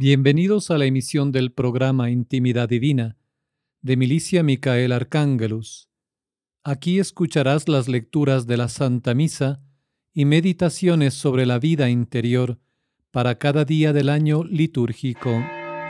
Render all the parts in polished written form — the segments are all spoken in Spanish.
Bienvenidos a la emisión del programa Intimidad Divina de Milicia Micael Arcángelus. Aquí escucharás las lecturas de la Santa Misa y meditaciones sobre la vida interior para cada día del año litúrgico.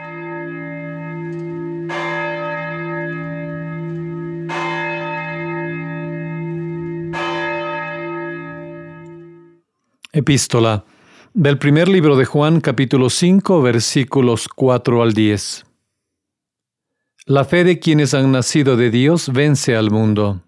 Epístola del primer libro de Juan, capítulo 5, versículos 4 al 10. La fe de quienes han nacido de Dios vence al mundo.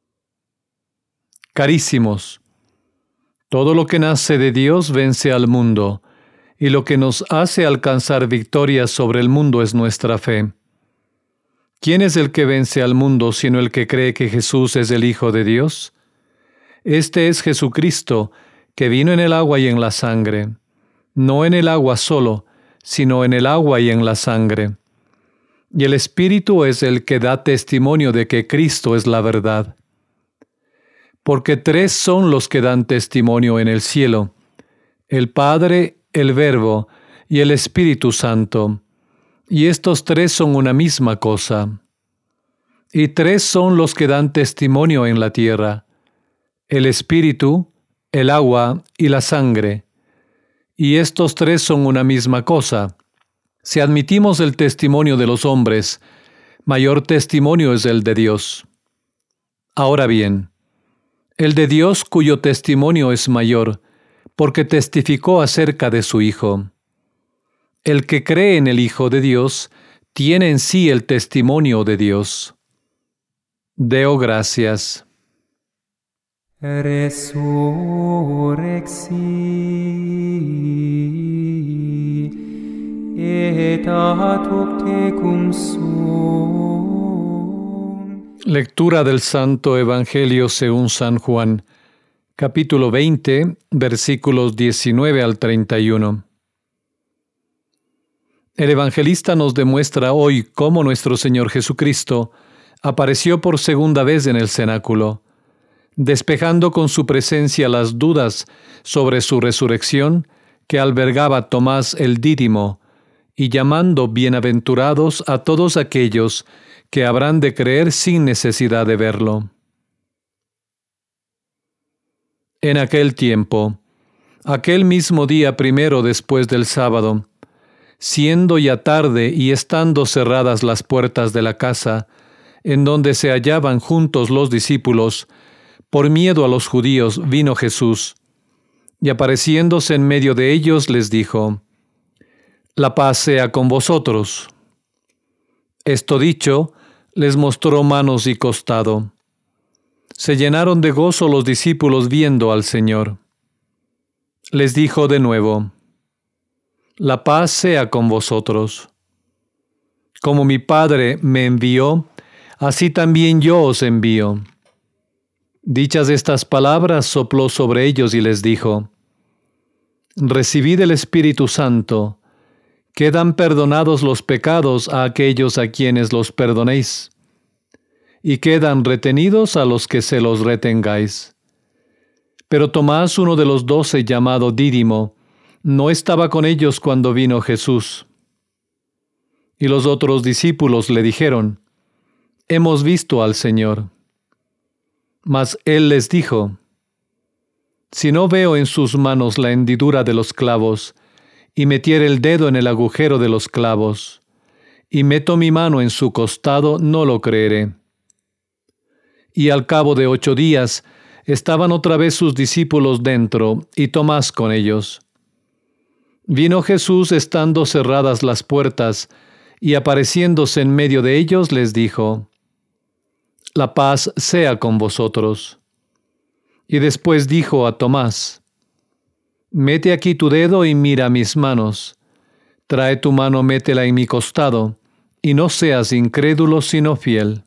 Carísimos, todo lo que nace de Dios vence al mundo, y lo que nos hace alcanzar victoria sobre el mundo es nuestra fe. ¿Quién es el que vence al mundo sino el que cree que Jesús es el Hijo de Dios? Este es Jesucristo, que vino en el agua y en la sangre, no en el agua solo, sino en el agua y en la sangre. Y el Espíritu es el que da testimonio de que Cristo es la verdad. Porque tres son los que dan testimonio en el cielo: el Padre, el Verbo y el Espíritu Santo. Y estos tres son una misma cosa. Y tres son los que dan testimonio en la tierra: el Espíritu, el agua y la sangre. Y estos tres son una misma cosa. Si admitimos el testimonio de los hombres, mayor testimonio es el de Dios. Ahora bien, el de Dios cuyo testimonio es mayor, porque testificó acerca de su Hijo. El que cree en el Hijo de Dios tiene en sí el testimonio de Dios. Deo gracias. Resurrexi et ad hoc tecum sum. Lectura del Santo Evangelio según San Juan, capítulo 20, versículos 19 al 31. El evangelista nos demuestra hoy cómo nuestro Señor Jesucristo apareció por segunda vez en el cenáculo, despejando con su presencia las dudas sobre su resurrección que albergaba Tomás el Dídimo, y llamando bienaventurados a todos aquellos que habrán de creer sin necesidad de verlo. En aquel tiempo, aquel mismo día primero después del sábado, siendo ya tarde y estando cerradas las puertas de la casa, en donde se hallaban juntos los discípulos, por miedo a los judíos vino Jesús, y apareciéndose en medio de ellos les dijo: «La paz sea con vosotros». Esto dicho, les mostró manos y costado. Se llenaron de gozo los discípulos viendo al Señor. Les dijo de nuevo: «La paz sea con vosotros. Como mi Padre me envió, así también yo os envío». Dichas estas palabras, sopló sobre ellos y les dijo: «Recibid el Espíritu Santo. Quedan perdonados los pecados a aquellos a quienes los perdonéis, y quedan retenidos a los que se los retengáis». Pero Tomás, uno de los 12, llamado Dídimo, no estaba con ellos cuando vino Jesús. Y los otros discípulos le dijeron: «Hemos visto al Señor». Mas él les dijo: «Si no veo en sus manos la hendidura de los clavos, y metiere el dedo en el agujero de los clavos, y meto mi mano en su costado, no lo creeré». Y al cabo de 8 días, estaban otra vez sus discípulos dentro, y Tomás con ellos. Vino Jesús estando cerradas las puertas, y apareciéndose en medio de ellos les dijo: «La paz sea con vosotros». Y después dijo a Tomás: «Mete aquí tu dedo y mira mis manos. Trae tu mano, métela en mi costado, y no seas incrédulo sino fiel».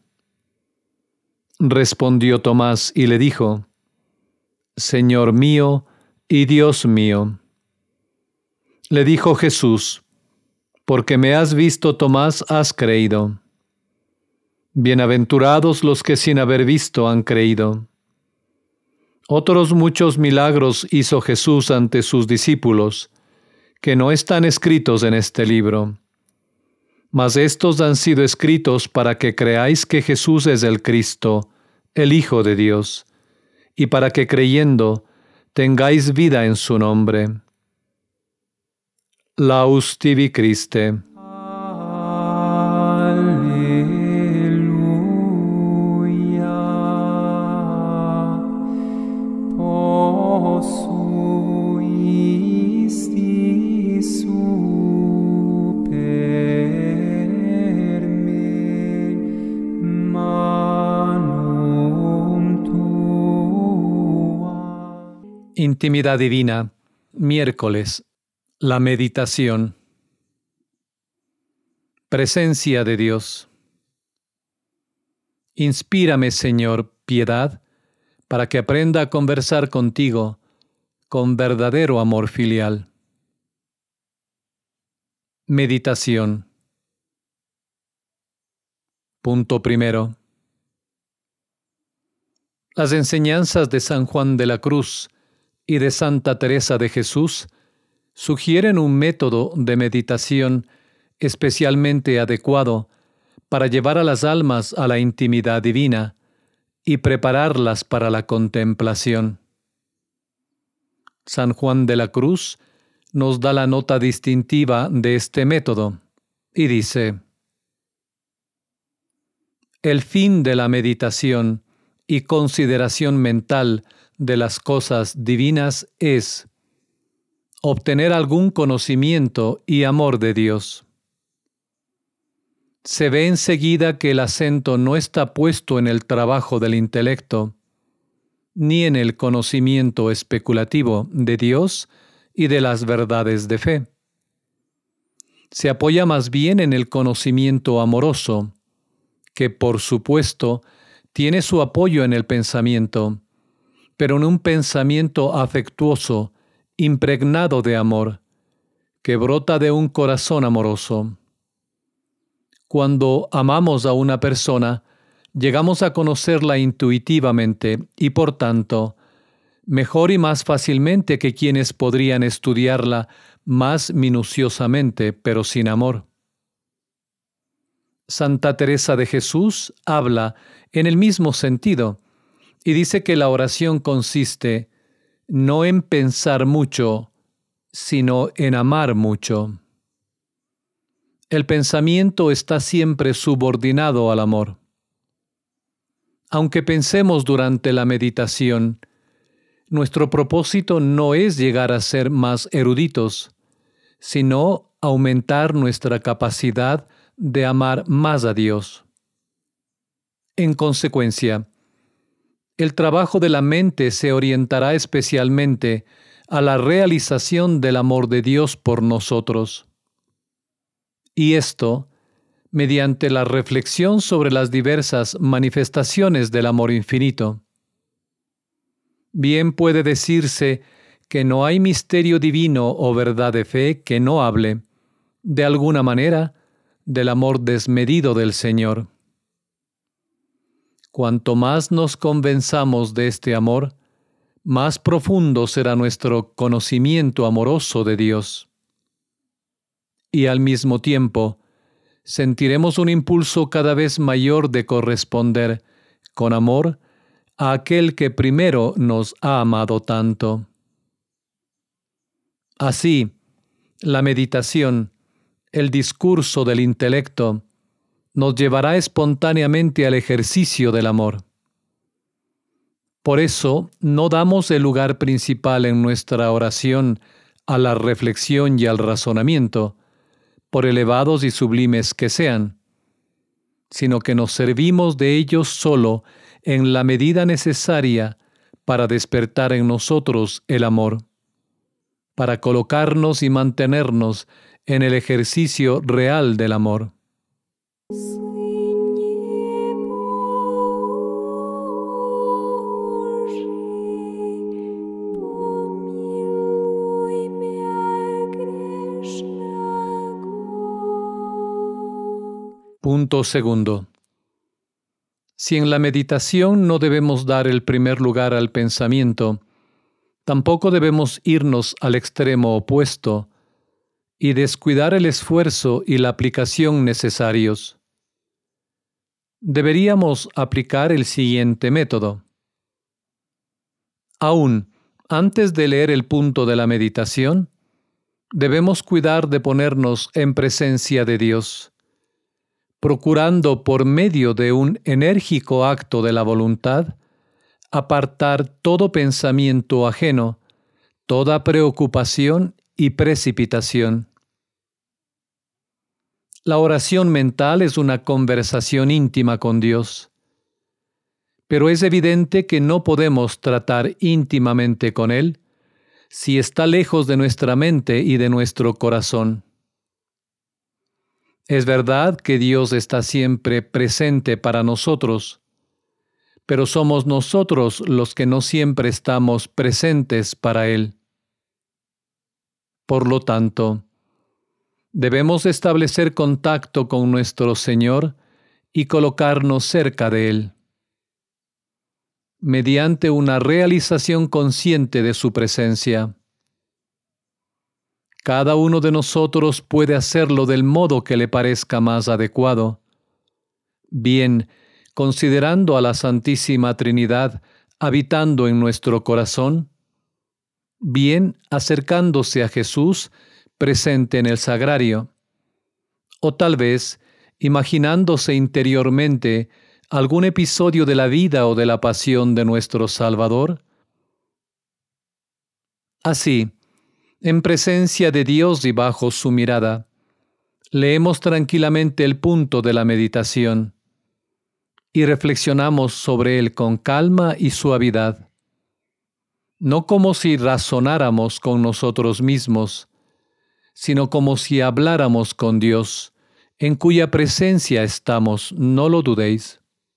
Respondió Tomás y le dijo: «Señor mío y Dios mío». Le dijo Jesús: «Porque me has visto, Tomás, has creído. Bienaventurados los que sin haber visto han creído». Otros muchos milagros hizo Jesús ante sus discípulos, que no están escritos en este libro. Mas estos han sido escritos para que creáis que Jesús es el Cristo, el Hijo de Dios, y para que creyendo tengáis vida en su nombre. Laus tibi Christe. Intimidad divina, miércoles, la meditación. Presencia de Dios. Inspírame, Señor, piedad, para que aprenda a conversar contigo con verdadero amor filial. Meditación. Punto primero. Las enseñanzas de San Juan de la Cruz y de Santa Teresa de Jesús sugieren un método de meditación especialmente adecuado para llevar a las almas a la intimidad divina y prepararlas para la contemplación. San Juan de la Cruz nos da la nota distintiva de este método y dice: el fin de la meditación y consideración mental de las cosas divinas es obtener algún conocimiento y amor de Dios. Se ve enseguida que el acento no está puesto en el trabajo del intelecto, ni en el conocimiento especulativo de Dios y de las verdades de fe. Se apoya más bien en el conocimiento amoroso, que por supuesto tiene su apoyo en el pensamiento, pero en un pensamiento afectuoso, impregnado de amor, que brota de un corazón amoroso. Cuando amamos a una persona, llegamos a conocerla intuitivamente y, por tanto, mejor y más fácilmente que quienes podrían estudiarla más minuciosamente, pero sin amor. Santa Teresa de Jesús habla en el mismo sentido y dice que la oración consiste no en pensar mucho, sino en amar mucho. El pensamiento está siempre subordinado al amor. Aunque pensemos durante la meditación, nuestro propósito no es llegar a ser más eruditos, sino aumentar nuestra capacidad de amar más a Dios. En consecuencia, el trabajo de la mente se orientará especialmente a la realización del amor de Dios por nosotros. Y esto, mediante la reflexión sobre las diversas manifestaciones del amor infinito. Bien puede decirse que no hay misterio divino o verdad de fe que no hable, de alguna manera, del amor desmedido del Señor. Cuanto más nos convenzamos de este amor, más profundo será nuestro conocimiento amoroso de Dios. Y al mismo tiempo, sentiremos un impulso cada vez mayor de corresponder con amor a aquel que primero nos ha amado tanto. Así, la meditación, el discurso del intelecto, nos llevará espontáneamente al ejercicio del amor. Por eso, no damos el lugar principal en nuestra oración a la reflexión y al razonamiento, por elevados y sublimes que sean, sino que nos servimos de ellos solo en la medida necesaria para despertar en nosotros el amor, para colocarnos y mantenernos en el ejercicio real del amor. Punto segundo. Si en la meditación no debemos dar el primer lugar al pensamiento, tampoco debemos irnos al extremo opuesto, y descuidar el esfuerzo y la aplicación necesarios. Deberíamos aplicar el siguiente método. Aún antes de leer el punto de la meditación, debemos cuidar de ponernos en presencia de Dios, procurando por medio de un enérgico acto de la voluntad, apartar todo pensamiento ajeno, toda preocupación y precipitación. La oración mental es una conversación íntima con Dios, pero es evidente que no podemos tratar íntimamente con Él si está lejos de nuestra mente y de nuestro corazón. Es verdad que Dios está siempre presente para nosotros, pero somos nosotros los que no siempre estamos presentes para Él. Por lo tanto, debemos establecer contacto con nuestro Señor y colocarnos cerca de Él, mediante una realización consciente de su presencia. Cada uno de nosotros puede hacerlo del modo que le parezca más adecuado, bien considerando a la Santísima Trinidad habitando en nuestro corazón, bien acercándose a Jesús presente en el sagrario, o tal vez imaginándose interiormente algún episodio de la vida o de la pasión de nuestro Salvador. Así, en presencia de Dios y bajo su mirada, leemos tranquilamente el punto de la meditación y reflexionamos sobre él con calma y suavidad, no como si razonáramos con nosotros mismos, sino como si habláramos con Dios, en cuya presencia estamos, no lo dudéis.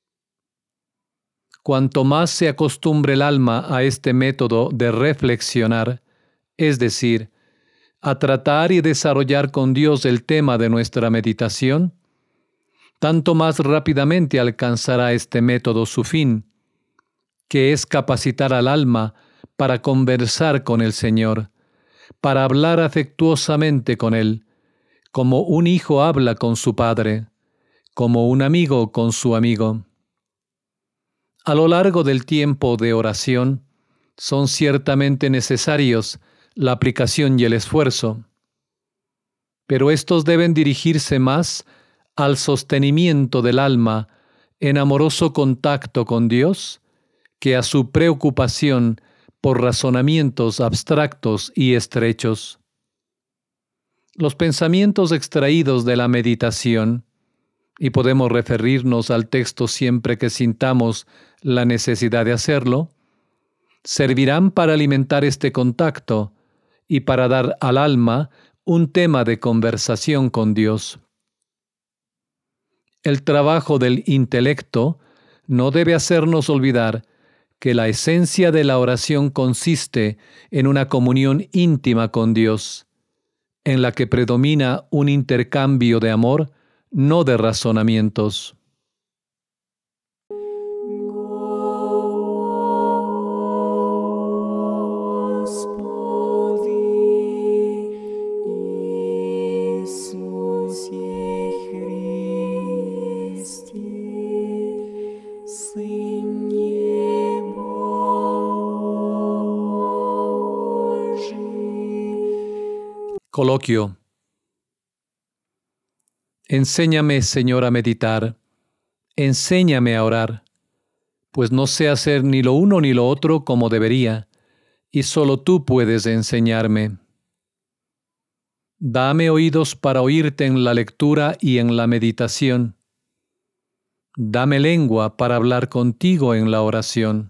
Cuanto más se acostumbre el alma a este método de reflexionar, es decir, a tratar y desarrollar con Dios el tema de nuestra meditación, tanto más rápidamente alcanzará este método su fin, que es capacitar al alma para conversar con el Señor, para hablar afectuosamente con Él, como un hijo habla con su padre, como un amigo con su amigo. A lo largo del tiempo de oración, son ciertamente necesarios la aplicación y el esfuerzo, pero estos deben dirigirse más al sostenimiento del alma en amoroso contacto con Dios que a su preocupación por razonamientos abstractos y estrechos. Los pensamientos extraídos de la meditación, y podemos referirnos al texto siempre que sintamos la necesidad de hacerlo, servirán para alimentar este contacto y para dar al alma un tema de conversación con Dios. El trabajo del intelecto no debe hacernos olvidar que la esencia de la oración consiste en una comunión íntima con Dios, en la que predomina un intercambio de amor, no de razonamientos. Coloquio. Enséñame, Señor, a meditar. Enséñame a orar, pues no sé hacer ni lo uno ni lo otro como debería, y solo tú puedes enseñarme. Dame oídos para oírte en la lectura y en la meditación. Dame lengua para hablar contigo en la oración.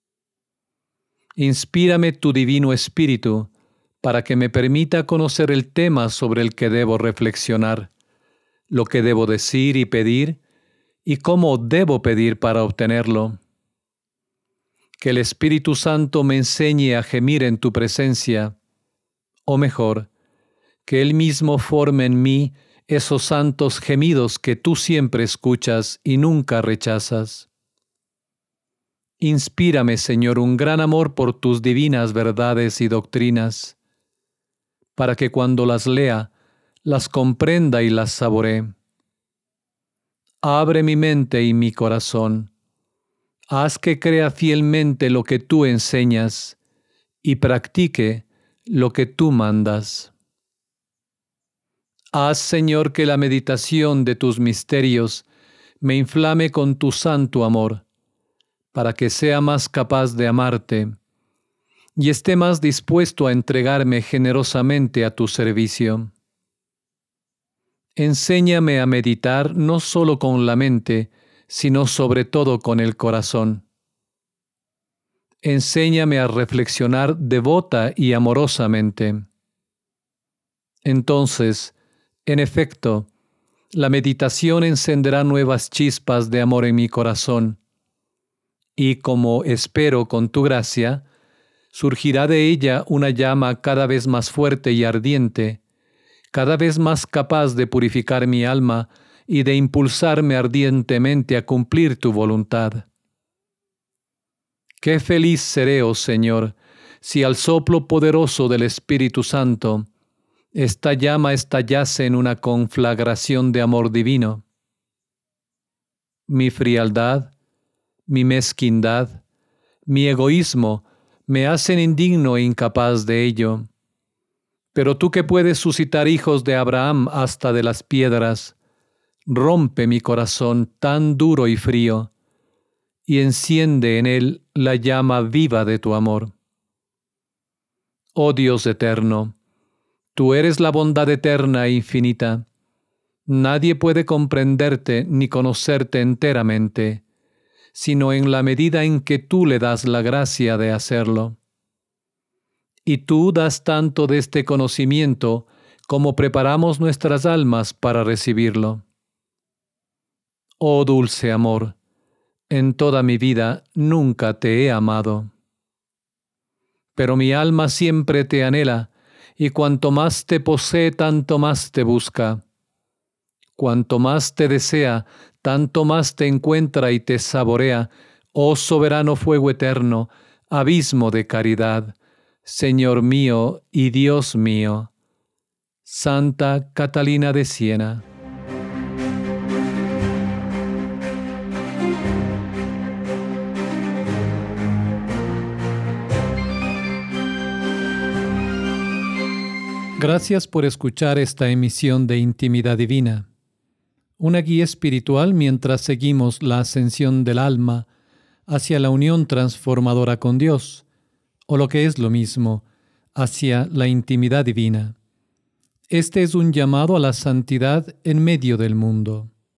Inspírame tu divino espíritu, para que me permita conocer el tema sobre el que debo reflexionar, lo que debo decir y pedir, y cómo debo pedir para obtenerlo. Que el Espíritu Santo me enseñe a gemir en tu presencia, o mejor, que Él mismo forme en mí esos santos gemidos que tú siempre escuchas y nunca rechazas. Inspírame, Señor, un gran amor por tus divinas verdades y doctrinas, para que cuando las lea las comprenda y las saboree. Abre mi mente y mi corazón. Haz que crea fielmente lo que tú enseñas y practique lo que tú mandas. Haz, Señor, que la meditación de tus misterios me inflame con tu santo amor, para que sea más capaz de amarte y esté más dispuesto a entregarme generosamente a tu servicio. Enséñame a meditar no solo con la mente, sino sobre todo con el corazón. Enséñame a reflexionar devota y amorosamente. Entonces, en efecto, la meditación encenderá nuevas chispas de amor en mi corazón, y como espero con tu gracia, surgirá de ella una llama cada vez más fuerte y ardiente, cada vez más capaz de purificar mi alma y de impulsarme ardientemente a cumplir tu voluntad. Qué feliz seré, oh Señor, si al soplo poderoso del Espíritu Santo esta llama estallase en una conflagración de amor divino. Mi frialdad, mi mezquindad, mi egoísmo me hacen indigno e incapaz de ello. Pero tú que puedes suscitar hijos de Abraham hasta de las piedras, rompe mi corazón tan duro y frío, y enciende en él la llama viva de tu amor. Oh Dios eterno, tú eres la bondad eterna e infinita. Nadie puede comprenderte ni conocerte enteramente, sino en la medida en que tú le das la gracia de hacerlo. Y tú das tanto de este conocimiento como preparamos nuestras almas para recibirlo. Oh dulce amor, en toda mi vida nunca te he amado. Pero mi alma siempre te anhela, y cuanto más te posee, tanto más te busca. Cuanto más te desea, tanto más te encuentra y te saborea, oh soberano fuego eterno, abismo de caridad, Señor mío y Dios mío. Santa Catalina de Siena. Gracias por escuchar esta emisión de Intimidad Divina, una guía espiritual mientras seguimos la ascensión del alma hacia la unión transformadora con Dios, o lo que es lo mismo, hacia la intimidad divina. Este es un llamado a la santidad en medio del mundo.